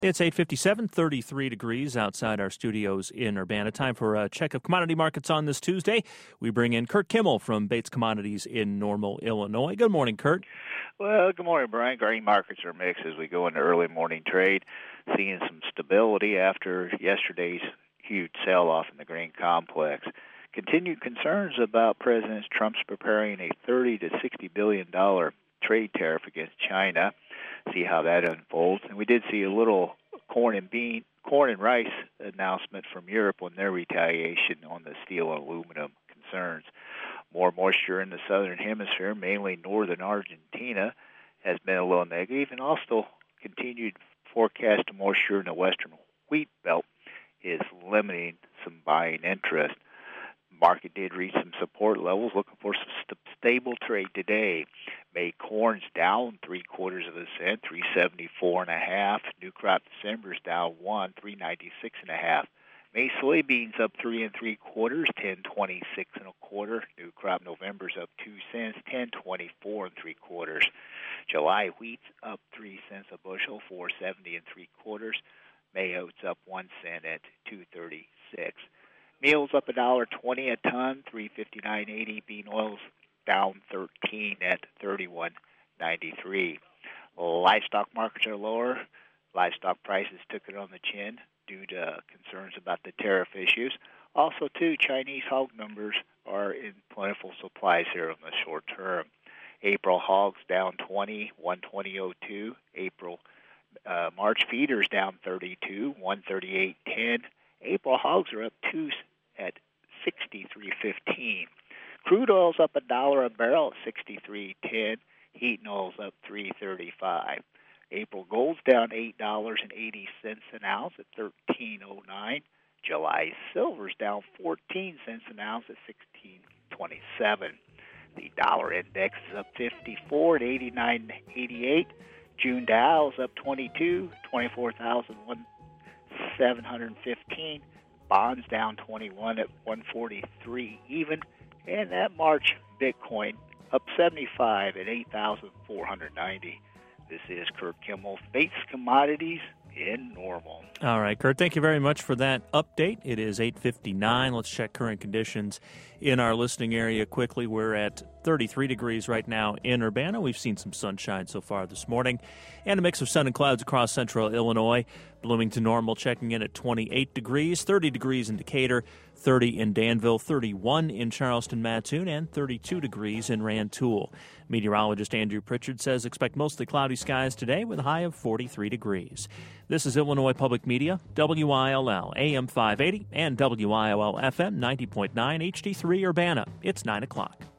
It's 8:57, 33 degrees outside our studios in Urbana. Time for a check of commodity markets on this Tuesday. We bring in Kurt Kimmel from Bates Commodities in Normal, Illinois. Good morning, Kurt. Well, good morning, Brian. Grain markets are mixed as we go into early morning trade, seeing some stability after yesterday's huge sell-off in the grain complex. Continued concerns about President Trump's preparing a $30 to $60 billion trade tariff against China. See how that unfolds. And we did see a little corn and rice announcement from Europe on their retaliation on the steel and aluminum concerns. More moisture in the southern hemisphere, mainly northern Argentina, has been a little negative, and also continued forecast of moisture in the western wheat belt is limiting some buying interest. Market did reach some support levels, looking for some stable trade today. May corn's down 0.75 cents, 3.74.5. New crop December's down 3.96.5. May soybeans up 3 3/4, 10.26 1/4. New crop November's up 2 cents, 10.24 3/4. July wheat's up 3 cents a bushel, 4.70 3/4. May oats up 1 cent at 2.36. Meal's up $1.20 a ton, 359.80. Bean oil's down 13 at 31.93. Livestock markets are lower. Livestock prices took it on the chin due to concerns about the tariff issues. Also, too, Chinese hog numbers are in plentiful supplies here in the short term. April hogs down 20, 120.02. March feeders down 32, 138.10. April hogs are up 2 at 63.15. Crude oil's up $1 a barrel at 63.10. Heating oil's up 3.35. April gold's down $8.80 an ounce at 13.09. July silver's down 14 cents an ounce at 16.27. The dollar index is up 54 at 89.88. June Dow's up 22, 24,715. Bonds down 21 at 143 even. And that March Bitcoin up 75 at 8,490. This is Kurt Kimmel, Bates Commodities in Normal. All right, Kurt, thank you very much for that update. It is 8:59. Let's check current conditions in our listening area quickly. We're at 33 degrees right now in Urbana. We've seen some sunshine so far this morning, and a mix of sun and clouds across central Illinois. Bloomington Normal checking in at 28 degrees, 30 degrees in Decatur, 30 in Danville, 31 in Charleston, Mattoon, and 32 degrees in Rantoul. Meteorologist Andrew Pritchard says expect mostly cloudy skies today with a high of 43 degrees. This is Illinois Public Media, WILL, AM 580 and WILL FM 90.9 HD3 Urbana. It's 9 o'clock.